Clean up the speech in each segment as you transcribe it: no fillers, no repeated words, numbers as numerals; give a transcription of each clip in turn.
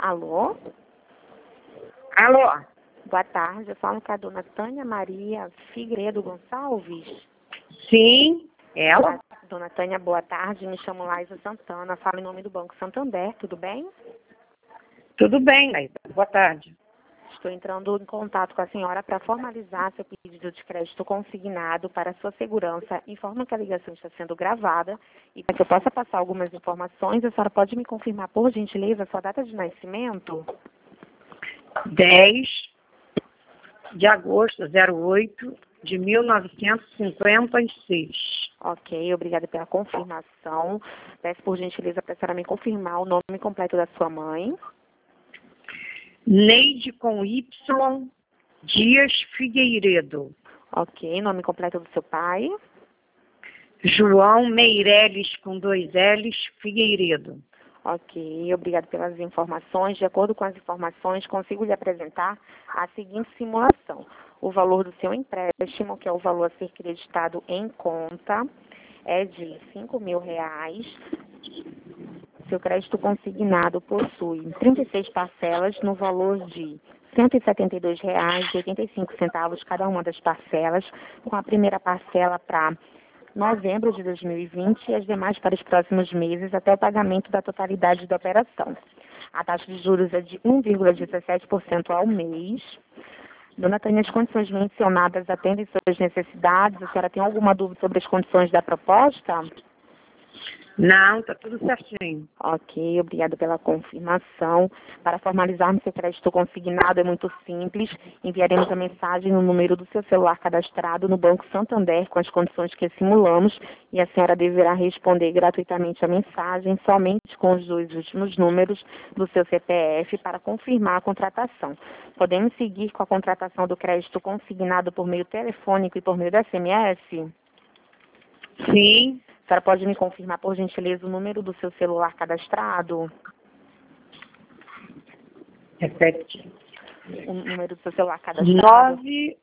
Alô? Alô? Boa tarde, eu falo com a dona Tânia Maria Figueiredo Gonçalves. Sim, ela? Dona Tânia, boa tarde, me chamo Laisa Santana, falo em nome do Banco Santander, tudo bem? Tudo bem, Laisa. Boa tarde. Estou entrando em contato com a senhora para formalizar seu pedido de crédito consignado para sua segurança. Informo que a ligação está sendo gravada e para que eu possa passar algumas informações, a senhora pode me confirmar, por gentileza, a sua data de nascimento? 10 de agosto, 08 de 1956. Ok, obrigada pela confirmação. Peço, por gentileza, para a senhora me confirmar o nome completo da sua mãe. Neide com Y, Dias Figueiredo. Ok, nome completo do seu pai. João Meireles com 2 L's, Figueiredo. Ok, obrigado pelas informações. De acordo com as informações, consigo lhe apresentar a seguinte simulação. O valor do seu empréstimo, que é o valor a ser creditado em conta, é de R$ 5.000. Seu crédito consignado possui 36 parcelas no valor de R$ 172,85 cada uma das parcelas, com a primeira parcela para novembro de 2020 e as demais para os próximos meses até o pagamento da totalidade da operação. A taxa de juros é de 1,17% ao mês. Dona Tânia, as condições mencionadas atendem suas necessidades? A senhora tem alguma dúvida sobre as condições da proposta? Não, tá tudo certinho. Ok, obrigada pela confirmação. Para formalizarmos seu crédito consignado é muito simples. Enviaremos a mensagem no número do seu celular cadastrado no Banco Santander com as condições que simulamos e a senhora deverá responder gratuitamente a mensagem somente com os 2 últimos números do seu CPF para confirmar a contratação. Podemos seguir com a contratação do crédito consignado por meio telefônico e por meio da SMS? Sim. A senhora pode me confirmar, por gentileza, o número do seu celular cadastrado? Repete. O número do seu celular cadastrado? 9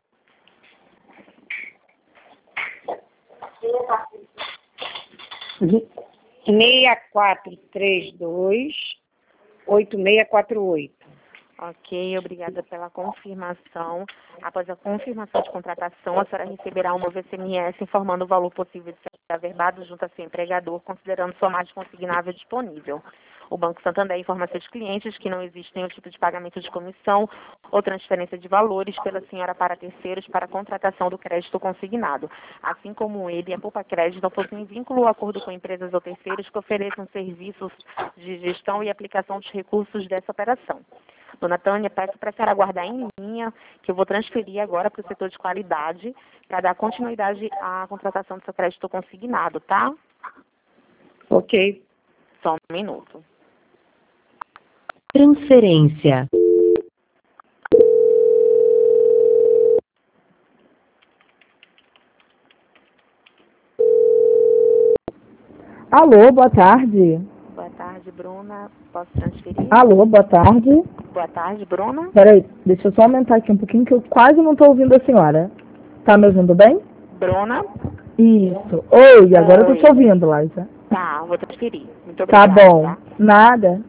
6432 8648. Ok, obrigada pela confirmação. Após a confirmação de contratação, a senhora receberá um novo SMS informando o valor possível de ser averbado junto a seu empregador, considerando sua margem consignável disponível. O Banco Santander informa a seus clientes que não existe nenhum tipo de pagamento de comissão ou transferência de valores pela senhora para terceiros para a contratação do crédito consignado. Assim como ele, a Poupa Crédito não possui vínculo ou acordo com empresas ou terceiros que ofereçam serviços de gestão e aplicação dos recursos dessa operação. Dona Tânia, peço para a senhora aguardar em linha, que eu vou transferir agora para o setor de qualidade para dar continuidade à contratação do seu crédito consignado, tá? Ok. Só um minuto. Transferência. Alô, boa tarde. Boa tarde, Bruna. Posso transferir? Alô, boa tarde. Boa tarde, Bruna. Peraí, deixa eu só aumentar aqui um pouquinho que eu quase não estou ouvindo a senhora. Tá me ouvindo bem? Bruna. Isso. Oi, agora eu tô Oi. te ouvindo, Laisa. Tá, vou transferir. Muito Tá obrigada. bom. Tá? Nada.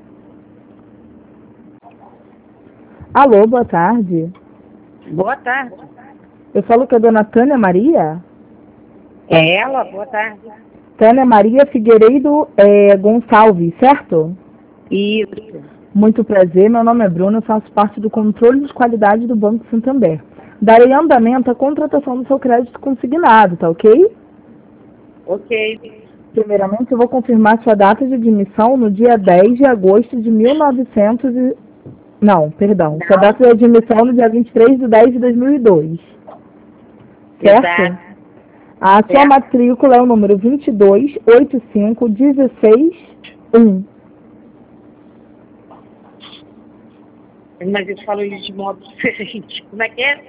Alô, boa tarde. Boa tarde. Eu falo com a dona Tânia Maria? É ela? Boa tarde. Tânia Maria Figueiredo Gonçalves, certo? Isso. Muito prazer, meu nome é Bruna, eu faço parte do controle de qualidade do Banco Santander. Darei andamento à contratação do seu crédito consignado, tá ok? Ok. Primeiramente, eu vou confirmar sua data de admissão no dia 10 de agosto de 1900 e... Não, perdão. Sua data de admissão no dia 23 de 10 de 2002. Certo? Exato. A sua matrícula é o número 2285161. Mas eu falo isso de modo diferente. Como é que é?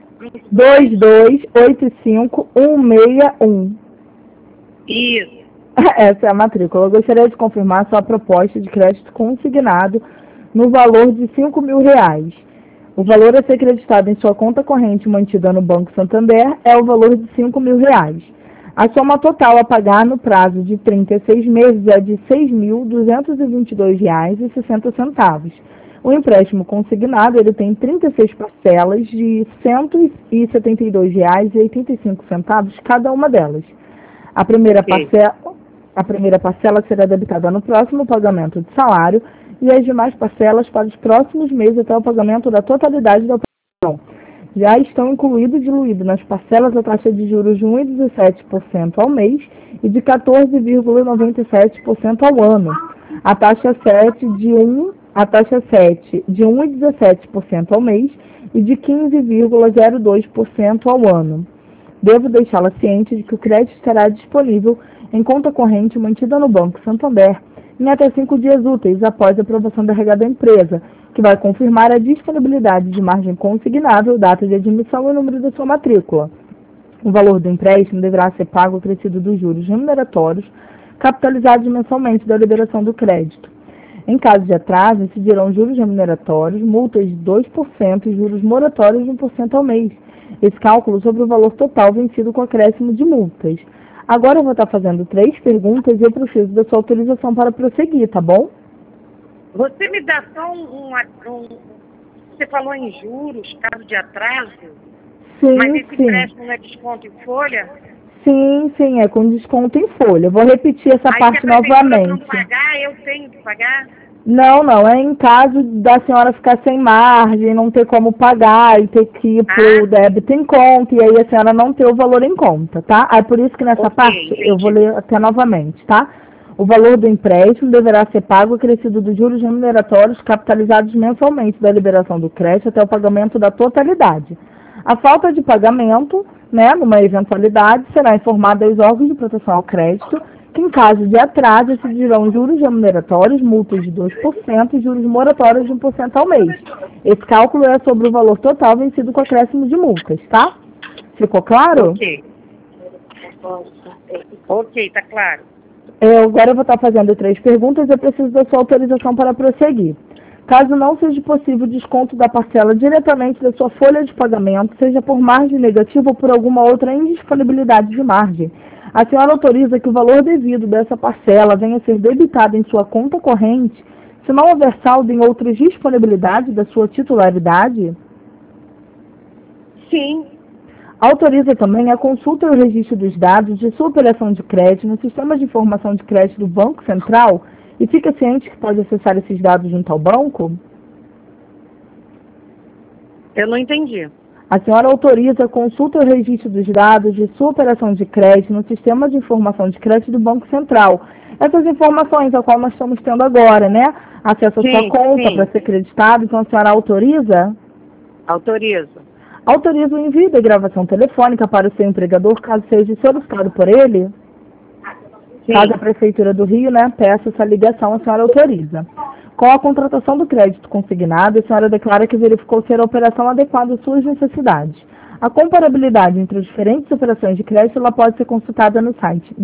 2285161. Isso. Essa é a matrícula. Eu gostaria de confirmar sua proposta de crédito consignado no valor de R$ 5.000. O valor a ser creditado em sua conta corrente mantida no Banco Santander é o valor de R$ 5.000. A soma total a pagar no prazo de 36 meses é de R$ 6.222,60. O empréstimo consignado ele tem 36 parcelas de R$ 172,85 cada uma delas. A primeira parcela será debitada no próximo pagamento de salário e as demais parcelas para os próximos meses até o pagamento da totalidade da operação. Já estão incluídos e diluídos nas parcelas a taxa de juros de 1,17% ao mês e de 14,97% ao ano. A taxa 7 de 1,17% ao mês e de 15,02% ao ano. Devo deixá-la ciente de que o crédito estará disponível em conta corrente mantida no Banco Santander em até 5 dias úteis após a aprovação da RH da empresa, que vai confirmar a disponibilidade de margem consignável, data de admissão e número da sua matrícula. O valor do empréstimo deverá ser pago acrescido dos juros remuneratórios, capitalizados mensalmente da liberação do crédito. Em caso de atraso, incidirão juros remuneratórios, multas de 2% e juros moratórios de 1% ao mês. Esse cálculo sobre o valor total vencido com acréscimo de multas. Agora eu vou estar fazendo 3 perguntas e eu preciso da sua autorização para prosseguir, tá bom? Você me dá só Você falou em juros, caso de atraso, Sim, mas esse sim. empréstimo não é desconto em folha? Sim, é com desconto em folha. Vou repetir essa Aí parte se a prefeitura não novamente. pagar, eu tenho que pagar? Não, é em caso da senhora ficar sem margem, não ter como pagar e ter que ir pro débito em conta, e aí a senhora não ter o valor em conta, tá? É por isso que nessa parte entendi. eu vou ler até novamente, tá? O valor do empréstimo deverá ser pago acrescido dos juros remuneratórios capitalizados mensalmente da liberação do crédito até o pagamento da totalidade. A falta de pagamento, numa eventualidade, será informada aos órgãos de proteção ao crédito, que em caso de atraso incidirão juros remuneratórios, multas de 2% e juros moratórios de 1% ao mês. Esse cálculo é sobre o valor total vencido com acréscimo de multas, tá? Ficou claro? Ok, tá claro. Agora eu vou estar fazendo 3 perguntas e eu preciso da sua autorização para prosseguir. Caso não seja possível o desconto da parcela diretamente da sua folha de pagamento, seja por margem negativa ou por alguma outra indisponibilidade de margem, a senhora autoriza que o valor devido dessa parcela venha a ser debitado em sua conta corrente, se não houver saldo em outras disponibilidades da sua titularidade? Sim. Autoriza também a consulta e o registro dos dados de sua operação de crédito no Sistema de Informação de Crédito do Banco Central e fica ciente que pode acessar esses dados junto ao banco? Eu não entendi. A senhora autoriza a consulta e o registro dos dados de sua operação de crédito no Sistema de Informação de Crédito do Banco Central. Essas informações a qual nós estamos tendo agora, Acesso à sua conta para ser creditado, então a senhora autoriza? Autorizo. Autoriza o envio da gravação telefônica para o seu empregador, caso seja solicitado por ele? Sim. Caso a Prefeitura do Rio, peça essa ligação, a senhora autoriza. Com a contratação do crédito consignado, a senhora declara que verificou ser a operação adequada às suas necessidades. A comparabilidade entre as diferentes operações de crédito ela pode ser consultada no site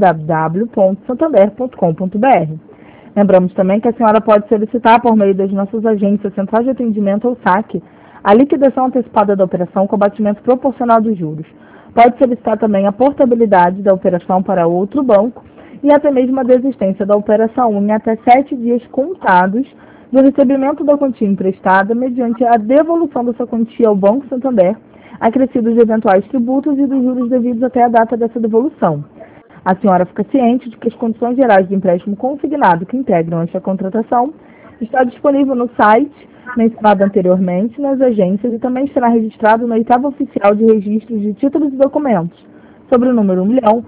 www.santander.com.br. Lembramos também que a senhora pode solicitar, por meio das nossas agências Central de Atendimento ou SAC, a liquidação antecipada da operação com abatimento proporcional dos juros. Pode solicitar também a portabilidade da operação para outro banco e até mesmo a desistência da operação em até 7 dias contados do recebimento da quantia emprestada mediante a devolução dessa quantia ao Banco Santander, acrescidos de eventuais tributos e dos juros devidos até a data dessa devolução. A senhora fica ciente de que as condições gerais de empréstimo consignado que integram esta contratação está disponível no site mencionado anteriormente, nas agências e também estará registrado no 8º Oficial de Registros de Títulos e Documentos, sobre o número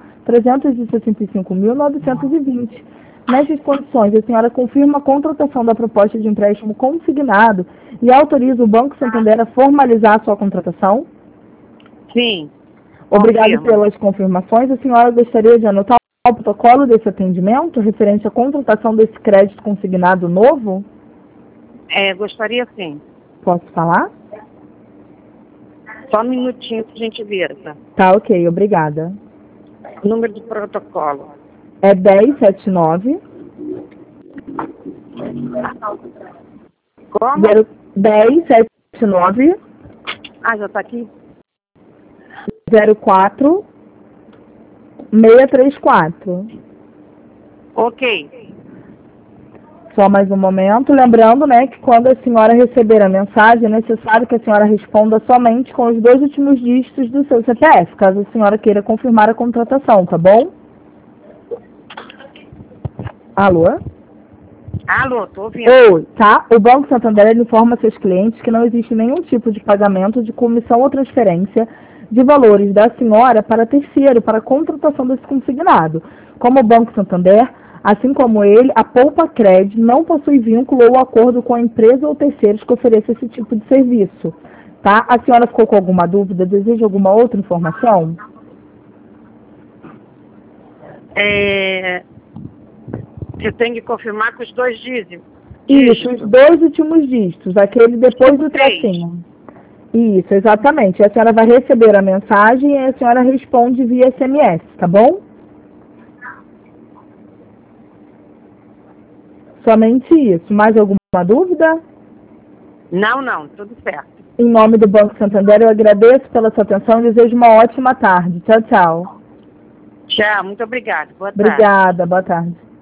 1.365.920. Nessas condições, a senhora confirma a contratação da proposta de empréstimo consignado e autoriza o Banco Santander a formalizar a sua contratação? Sim. Obrigada pelas confirmações. A senhora gostaria de anotar o protocolo desse atendimento referente à contratação desse crédito consignado novo? Gostaria sim. Posso falar? Só um minutinho, por gentileza. Tá, ok, obrigada. Número do protocolo. É 1079. Como? 1079. Já está aqui? 04 634. Ok. Só mais um momento. Lembrando, né, que quando a senhora receber a mensagem, é necessário que a senhora responda somente com os 2 últimos dígitos do seu CPF, caso a senhora queira confirmar a contratação, tá bom? Alô? Alô, tô ouvindo. Oi, tá? O Banco Santander ele informa seus clientes que não existe nenhum tipo de pagamento de comissão ou transferência de valores da senhora para terceiro, para a contratação desse consignado. Como o Banco Santander, assim como ele, a Poupa Cred não possui vínculo ou acordo com a empresa ou terceiros que ofereça esse tipo de serviço. Tá? A senhora ficou com alguma dúvida? Deseja alguma outra informação? Eu tenho que confirmar com os 2 dígitos. Isso, os 2 últimos dígitos, aquele depois do 3. tracinho. Isso, exatamente. A senhora vai receber a mensagem e a senhora responde via SMS, tá bom? Somente isso. Mais alguma dúvida? Não, tudo certo. Em nome do Banco Santander, eu agradeço pela sua atenção e desejo uma ótima tarde. Tchau, tchau. Tchau, muito obrigada. Boa tarde. Obrigada, boa tarde.